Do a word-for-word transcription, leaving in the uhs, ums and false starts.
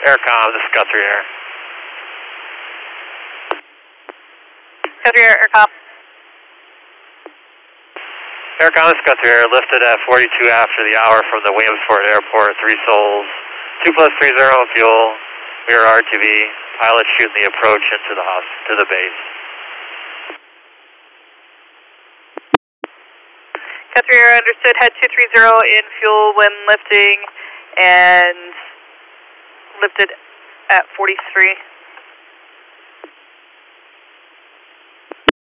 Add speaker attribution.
Speaker 1: Aircom, this is Guthrie Air.
Speaker 2: Guthrie Air, Aircom.
Speaker 1: Aircom, this is Guthrie Air, lifted at forty-two after the hour from the Williamsport Airport, three souls, two plus three zero fuel, mirror R T V, pilot shooting the approach into the house, to the base.
Speaker 2: Guthrie Air, understood, head two three zero in fuel when lifting, and lifted at forty-three.